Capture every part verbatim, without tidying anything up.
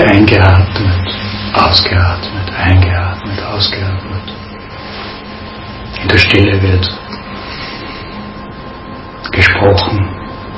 eingeatmet, ausgeatmet, eingeatmet, ausgeatmet. In der Stille wird gesprochen.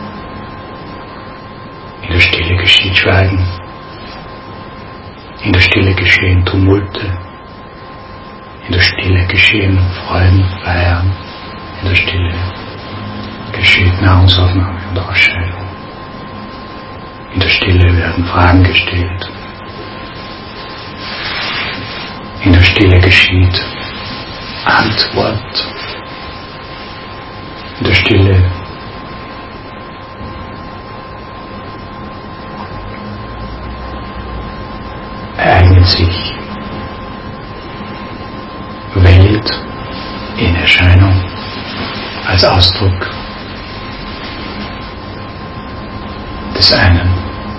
In der Stille geschieht Schweigen. In der Stille geschehen Tumulte. In der Stille geschehen Freuden, Feiern. In der Stille geschieht Nahrungsaufnahme und Ausscheidung. In der Stille werden Fragen gestellt. In der Stille geschieht Antwort. In der Stille ereignet sich Welt in Erscheinung als Ausdruck des einen.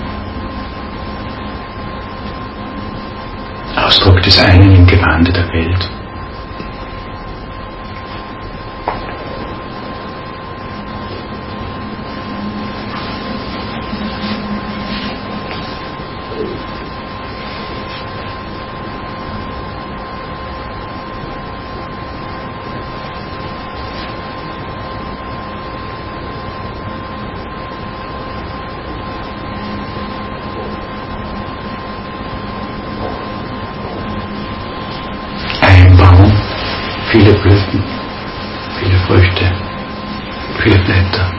Ausdruck des einen im Gewande der Welt. Viele Blüten, viele Früchte, viele Blätter.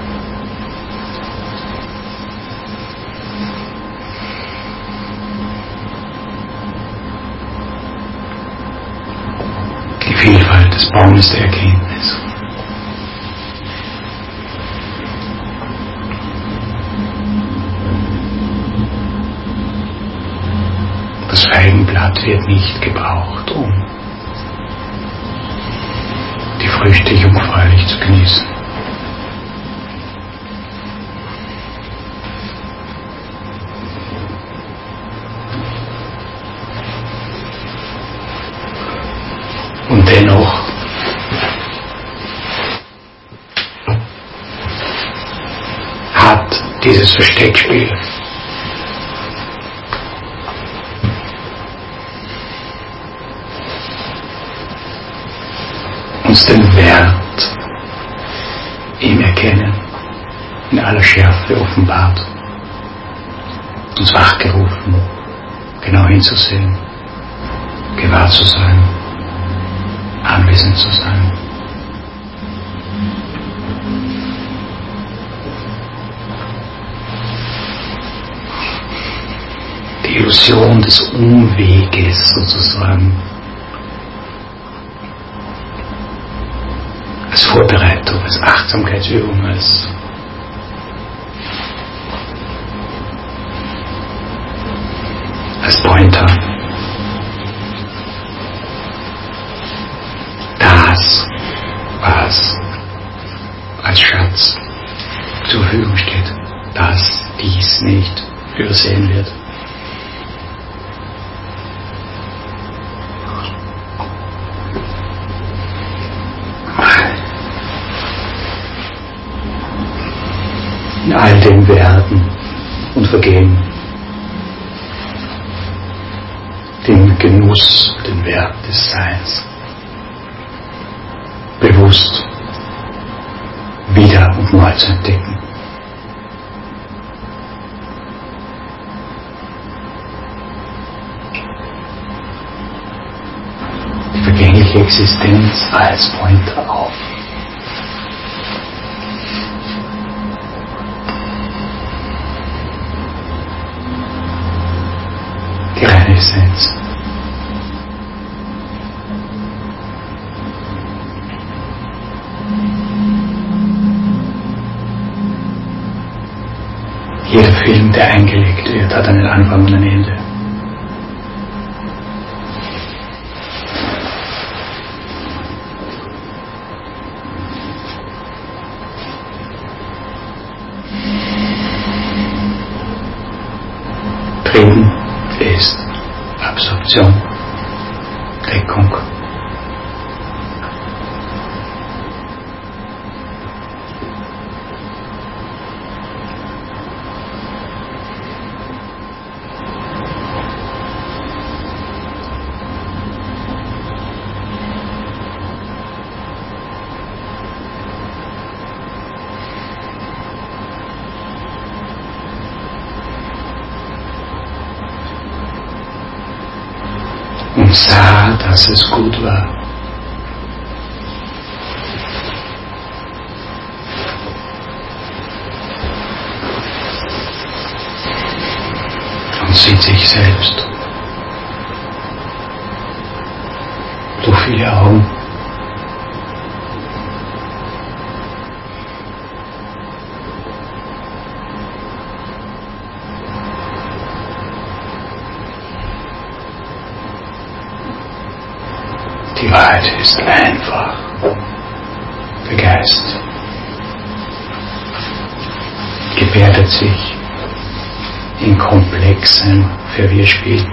Die Vielfalt des Baumes der Erkenntnis. Das Feigenblatt wird nicht gebraucht, um die Früchte jungfräulich zu genießen. Und dennoch hat dieses Versteckspiel uns den Wert im Erkennen in aller Schärfe offenbart, uns wachgerufen, genau hinzusehen, gewahr zu sein, anwesend zu sein. Die Illusion des Umweges sozusagen als Vorbereitung, als Achtsamkeitsübung, als als Pointer. Das, was als Schatz zur Verfügung steht, dass dies nicht übersehen wird. In all dem Werden und Vergehen, den Genuss, den Wert des Seins, bewusst wieder und neu zu entdecken. Die vergängliche Existenz als Pointer auf die reine Essenz. Jeder Film, der eingelegt wird, hat einen Anfang und ein Ende. Frieden ist Absorption, Deckung. dass es gut war. Und sieht sich selbst durch viele Augen. Die Wahrheit ist einfach. Der Geist gebärdet sich in komplexem Verwirrspiel.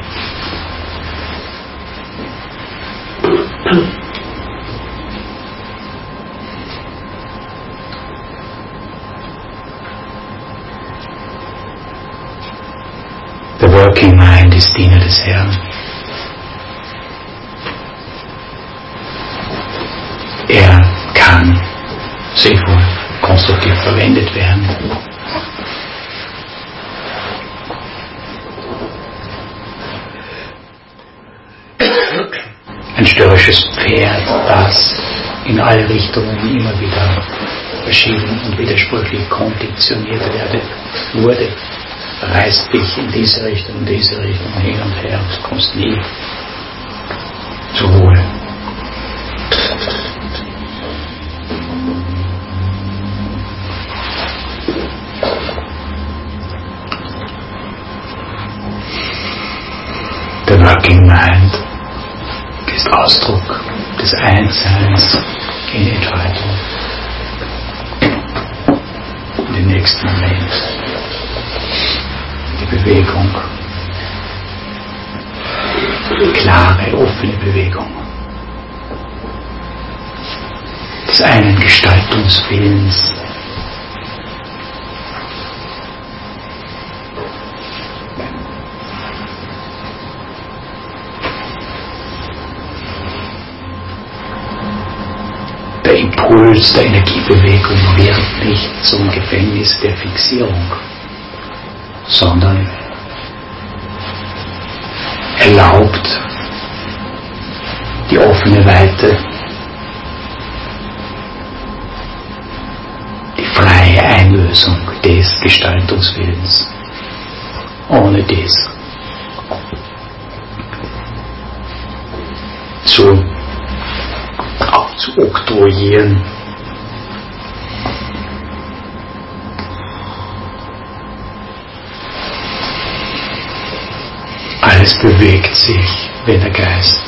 Der Working Mind ist Diener des Herrn. Er kann sinnvoll, konstruktiv verwendet werden. Ein störrisches Pferd, das in alle Richtungen immer wieder verschieden und widersprüchlich konditioniert werde, wurde, reißt dich in diese Richtung, in diese Richtung hin und her und kommst nie zur Ruhe. Der Working Mind ist Ausdruck des Einsseins in Entfaltung. In dem nächsten Moment die Bewegung, die klare, offene Bewegung des einen Gestaltungswillens. Der Impuls der Energiebewegung wird nicht zum Gefängnis der Fixierung, sondern erlaubt die offene Weite, die freie Einlösung des Gestaltungswillens. Ohne dies zu zu oktroyieren. Alles bewegt sich, wenn der Geist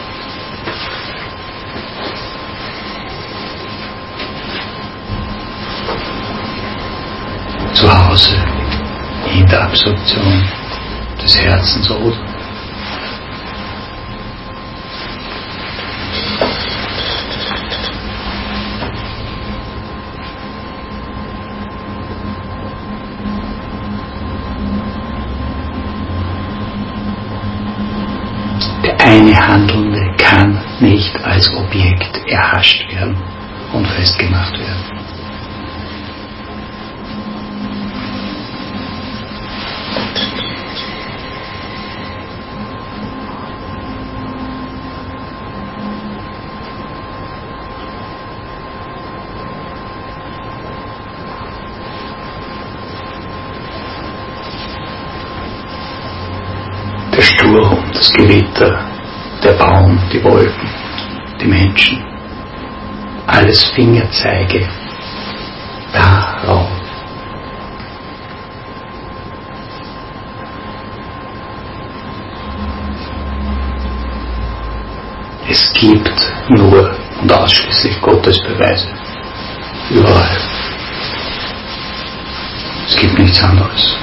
zu Hause in der Absorption des Herzens ruht. Eine Handelnde kann nicht als Objekt erhascht werden und festgemacht werden. Der Sturm, das Gewitter, der Baum, die Wolken, die Menschen, alles Fingerzeige darauf. Es gibt nur und ausschließlich Gottes Beweise. Überall. Es gibt nichts anderes.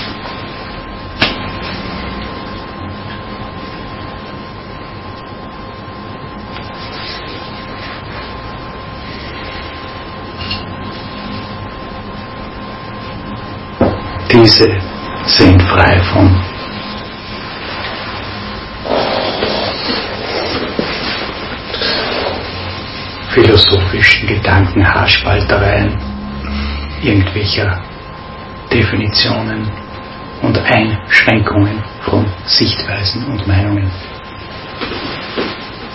Diese sind frei von philosophischen Gedankenhaarspaltereien, irgendwelcher Definitionen und Einschränkungen von Sichtweisen und Meinungen.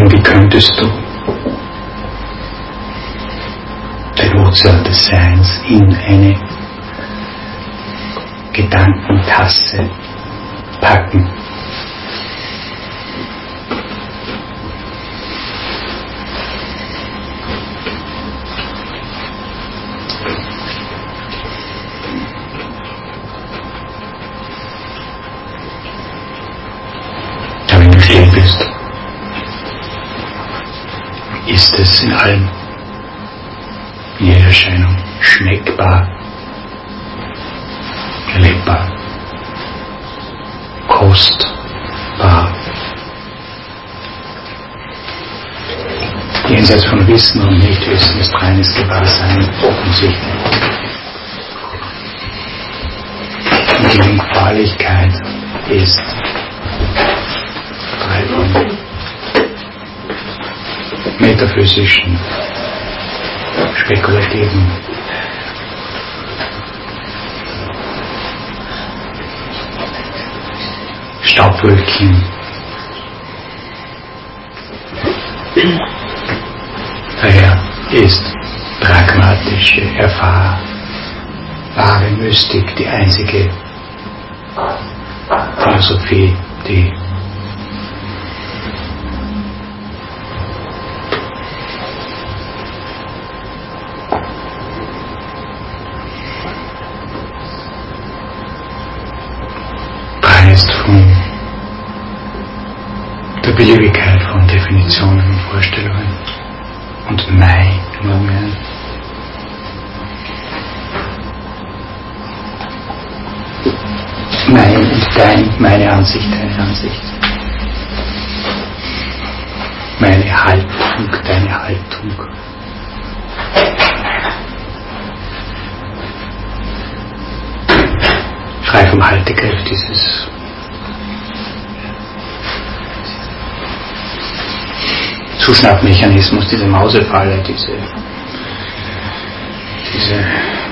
Überlegen, wie könntest du den Ozean des Seins in eine Gedankentasse packen. Ja, wenn du still bist, ist es in allem, in jeder Erscheinung schmeckbar, erlebbar, kostbar. Jenseits von Wissen und Nichtwissen ist reines Gewahrsein offensichtlich. Und die Jungfräulichkeit ist frei von metaphysischen, spekulativen Staubwölkchen. Daher ist pragmatische, erfahrbare Mystik die einzige Philosophie, die ist von der Beliebigkeit von Definitionen und Vorstellungen und Meinungen. Mein und dein, meine Ansicht, deine Ansicht. Meine Haltung, deine Haltung. Frei vom Haltegriff dieses Zuschnappmechanismus, diese Mausefalle, diese, diese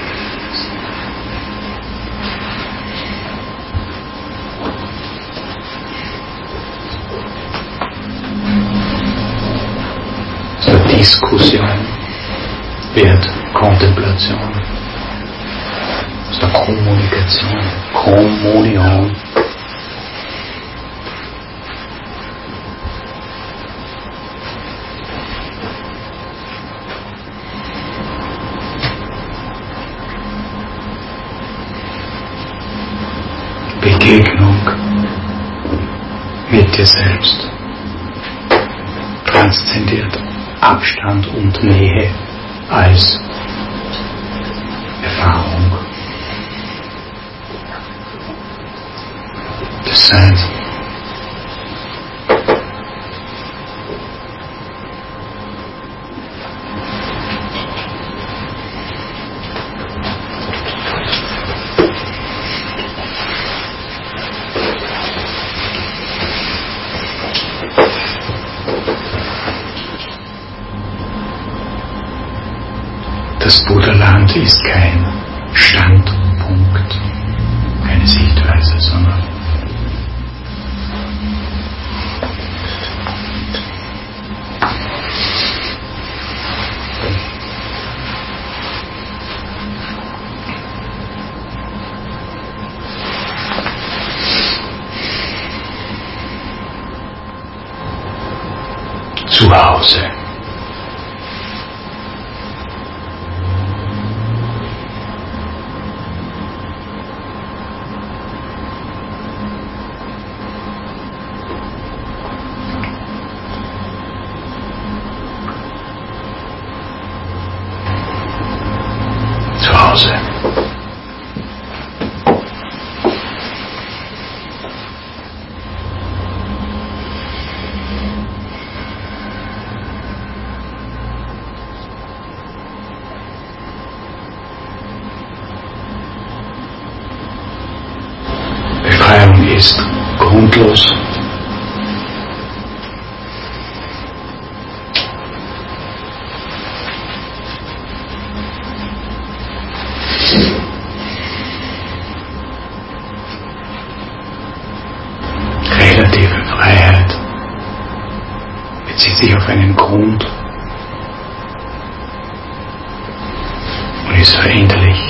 so Diskussion wird Kontemplation, aus der Kommunikation, Kommunion. Begegnung mit dir selbst transzendiert Abstand und Nähe als Erfahrung des Seins. Das Buddhaland ist kein Standpunkt, keine Sichtweise, sondern Zuhause. Zuhause. Befreiung ist grundlos. Relative Freiheit bezieht sich einen Grund und ist veränderlich.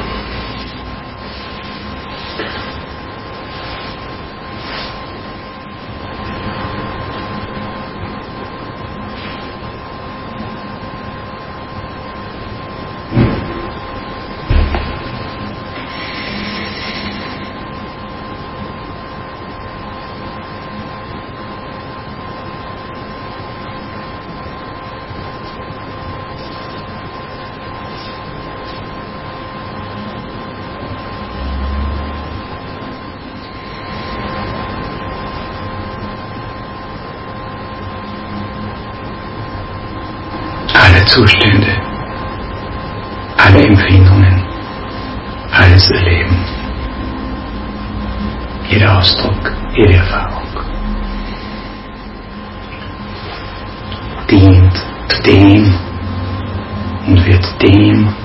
Alle Zustände, alle Empfindungen, alles Erleben, jeder Ausdruck, jede Erfahrung dient dem und wird dem